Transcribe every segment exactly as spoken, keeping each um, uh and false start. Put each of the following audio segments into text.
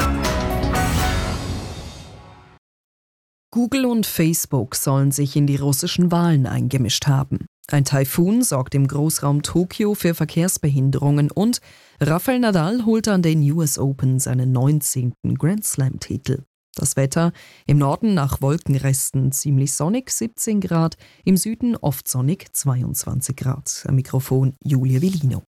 Google und Facebook sollen sich in die russischen Wahlen eingemischt haben. Ein Taifun sorgt im Großraum Tokio für Verkehrsbehinderungen und Rafael Nadal holte an den U S Open seinen neunzehnten Grand Slam-Titel. Das Wetter: im Norden nach Wolkenresten ziemlich sonnig, siebzehn Grad, im Süden oft sonnig, zweiundzwanzig Grad. Am Mikrofon Julia Velino.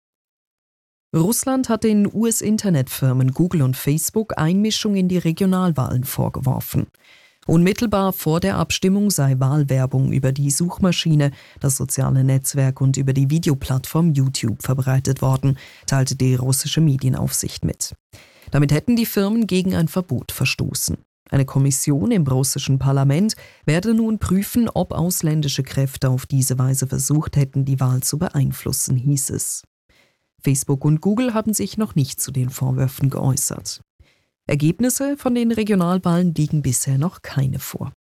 Russland hat den U S-Internetfirmen Google und Facebook Einmischung in die Regionalwahlen vorgeworfen. Unmittelbar vor der Abstimmung sei Wahlwerbung über die Suchmaschine, das soziale Netzwerk und über die Videoplattform YouTube verbreitet worden, teilte die russische Medienaufsicht mit. Damit hätten die Firmen gegen ein Verbot verstoßen. Eine Kommission im russischen Parlament werde nun prüfen, ob ausländische Kräfte auf diese Weise versucht hätten, die Wahl zu beeinflussen, hieß es. Facebook und Google haben sich noch nicht zu den Vorwürfen geäußert. Ergebnisse von den Regionalwahlen liegen bisher noch keine vor.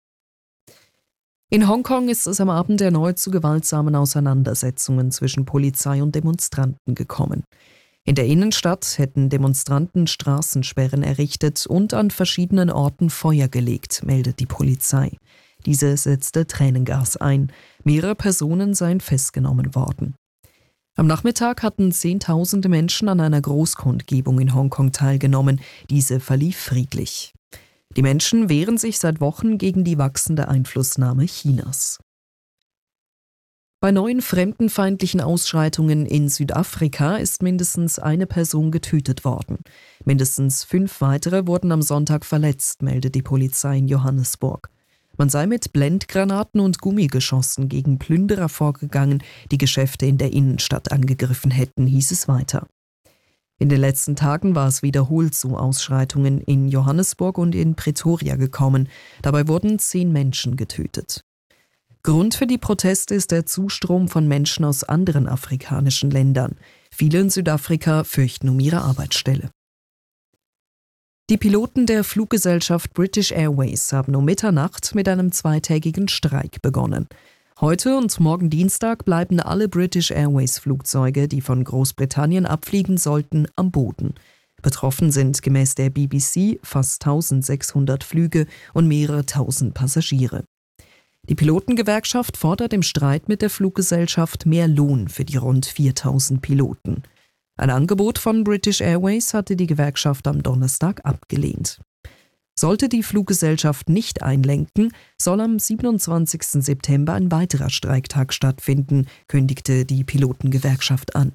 In Hongkong ist es am Abend erneut zu gewaltsamen Auseinandersetzungen zwischen Polizei und Demonstranten gekommen. In der Innenstadt hätten Demonstranten Straßensperren errichtet und an verschiedenen Orten Feuer gelegt, meldet die Polizei. Diese setzte Tränengas ein. Mehrere Personen seien festgenommen worden. Am Nachmittag hatten Zehntausende Menschen an einer Großkundgebung in Hongkong teilgenommen. Diese verlief friedlich. Die Menschen wehren sich seit Wochen gegen die wachsende Einflussnahme Chinas. Bei neuen fremdenfeindlichen Ausschreitungen in Südafrika ist mindestens eine Person getötet worden. Mindestens fünf weitere wurden am Sonntag verletzt, meldet die Polizei in Johannesburg. Man sei mit Blendgranaten und Gummigeschossen gegen Plünderer vorgegangen, die Geschäfte in der Innenstadt angegriffen hätten, hieß es weiter. In den letzten Tagen war es wiederholt zu Ausschreitungen in Johannesburg und in Pretoria gekommen. Dabei wurden zehn Menschen getötet. Grund für die Proteste ist der Zustrom von Menschen aus anderen afrikanischen Ländern. Viele in Südafrika fürchten um ihre Arbeitsstelle. Die Piloten der Fluggesellschaft British Airways haben um Mitternacht mit einem zweitägigen Streik begonnen. Heute und morgen Dienstag bleiben alle British Airways-Flugzeuge, die von Großbritannien abfliegen sollten, am Boden. Betroffen sind gemäß der B B C fast eintausendsechshundert Flüge und mehrere tausend Passagiere. Die Pilotengewerkschaft fordert im Streit mit der Fluggesellschaft mehr Lohn für die rund viertausend Piloten. Ein Angebot von British Airways hatte die Gewerkschaft am Donnerstag abgelehnt. Sollte die Fluggesellschaft nicht einlenken, soll am siebenundzwanzigsten September ein weiterer Streiktag stattfinden, kündigte die Pilotengewerkschaft an.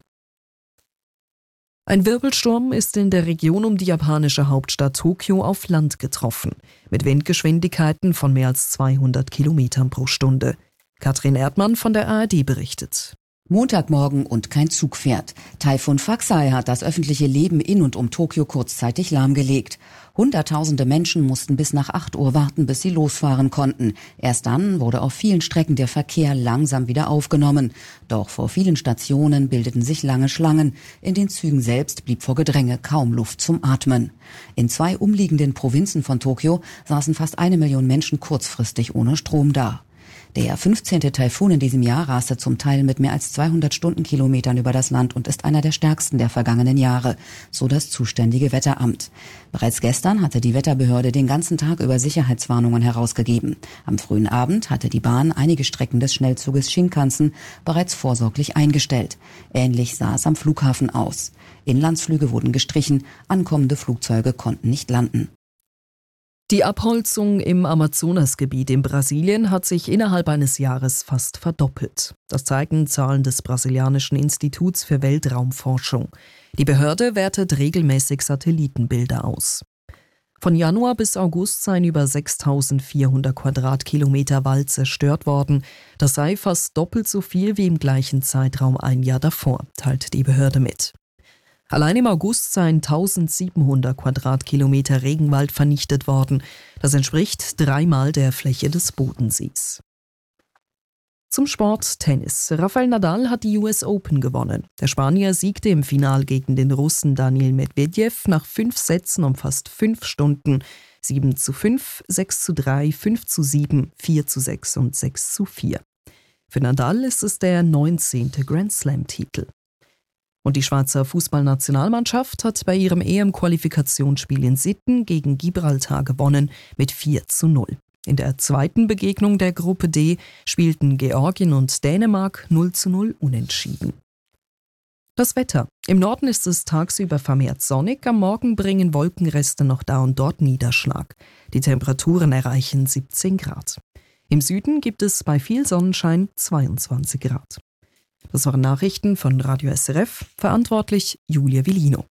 Ein Wirbelsturm ist in der Region um die japanische Hauptstadt Tokio auf Land getroffen, mit Windgeschwindigkeiten von mehr als zweihundert Kilometern pro Stunde. Katrin Erdmann von der A R D berichtet. Montagmorgen und kein Zug fährt. Taifun Faxai hat das öffentliche Leben in und um Tokio kurzzeitig lahmgelegt. Hunderttausende Menschen mussten bis nach acht Uhr warten, bis sie losfahren konnten. Erst dann wurde auf vielen Strecken der Verkehr langsam wieder aufgenommen. Doch vor vielen Stationen bildeten sich lange Schlangen. In den Zügen selbst blieb vor Gedränge kaum Luft zum Atmen. In zwei umliegenden Provinzen von Tokio saßen fast eine Million Menschen kurzfristig ohne Strom da. Der fünfzehnte Taifun in diesem Jahr raste zum Teil mit mehr als zweihundert Stundenkilometern über das Land und ist einer der stärksten der vergangenen Jahre, so das zuständige Wetteramt. Bereits gestern hatte die Wetterbehörde den ganzen Tag über Sicherheitswarnungen herausgegeben. Am frühen Abend hatte die Bahn einige Strecken des Schnellzuges Shinkansen bereits vorsorglich eingestellt. Ähnlich sah es am Flughafen aus. Inlandsflüge wurden gestrichen, ankommende Flugzeuge konnten nicht landen. Die Abholzung im Amazonasgebiet in Brasilien hat sich innerhalb eines Jahres fast verdoppelt. Das zeigen Zahlen des brasilianischen Instituts für Weltraumforschung. Die Behörde wertet regelmäßig Satellitenbilder aus. Von Januar bis August seien über sechstausendvierhundert Quadratkilometer Wald zerstört worden. Das sei fast doppelt so viel wie im gleichen Zeitraum ein Jahr davor, teilt die Behörde mit. Allein im August seien eintausendsiebenhundert Quadratkilometer Regenwald vernichtet worden. Das entspricht dreimal der Fläche des Bodensees. Zum Sport Tennis. Rafael Nadal hat die U S Open gewonnen. Der Spanier siegte im Finale gegen den Russen Daniil Medvedev nach fünf Sätzen um fast fünf Stunden. sieben zu fünf, sechs zu drei, fünf zu sieben, vier zu sechs und sechs zu vier. Für Nadal ist es der neunzehnte Grand Slam-Titel. Und die Schweizer Fußballnationalmannschaft hat bei ihrem E M-Qualifikationsspiel in Sitten gegen Gibraltar gewonnen mit vier zu null. In der zweiten Begegnung der Gruppe D spielten Georgien und Dänemark null zu null unentschieden. Das Wetter. Im Norden ist es tagsüber vermehrt sonnig, am Morgen bringen Wolkenreste noch da und dort Niederschlag. Die Temperaturen erreichen siebzehn Grad. Im Süden gibt es bei viel Sonnenschein zweiundzwanzig Grad. Das waren Nachrichten von Radio S R F, verantwortlich Julia Villino.